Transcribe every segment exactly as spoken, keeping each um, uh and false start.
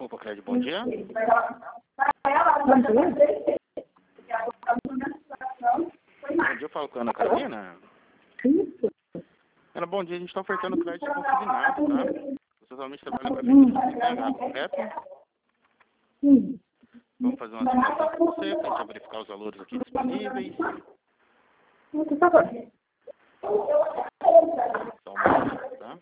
Desculpa, Clédio, bom dia. Bom dia. Bom dia, eu falo com a Ana Carolina. Isso. Ana, bom dia, a gente está ofertando crédito consignado, tá? Você atualmente trabalha para a prefeitura de B H, correto? Sim. Vamos fazer uma simulação com você, para a gente verificar os valores aqui disponíveis. Por favor. Só um momento, tá?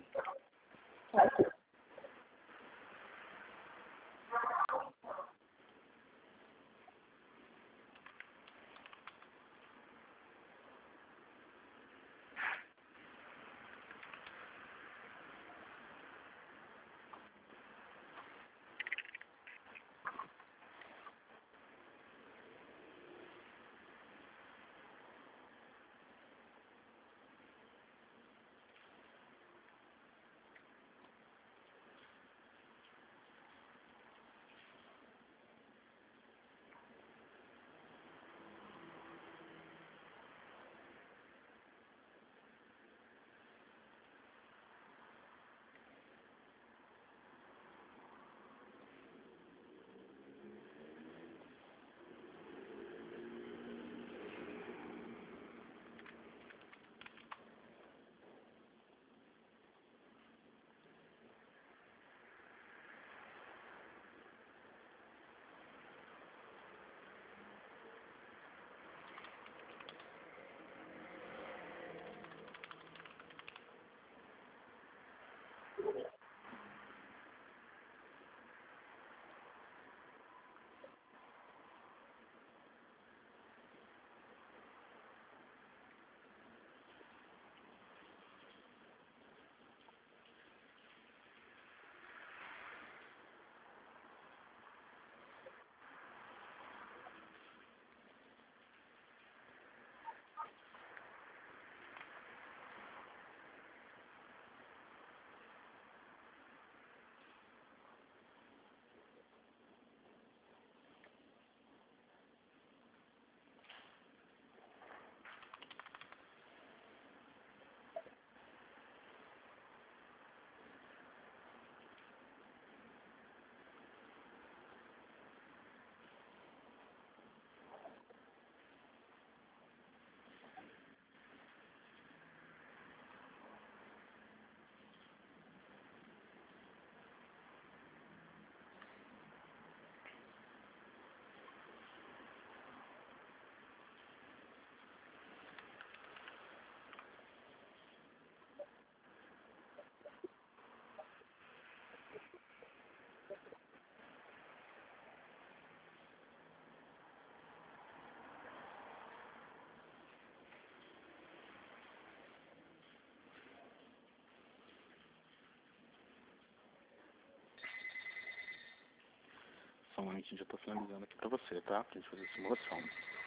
Só um momentinho, já estou finalizando aqui para você, tá? Para a gente fazer a simulação.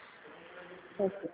Ok.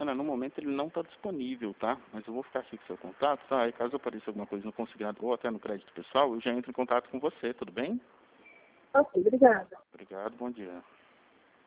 Ana, no momento ele não está disponível, tá? Mas eu vou ficar aqui com seu contato, tá? E caso apareça alguma coisa no consignado ou até no crédito pessoal, eu já entro em contato com você, tudo bem? Ok, obrigada. Obrigado, bom dia.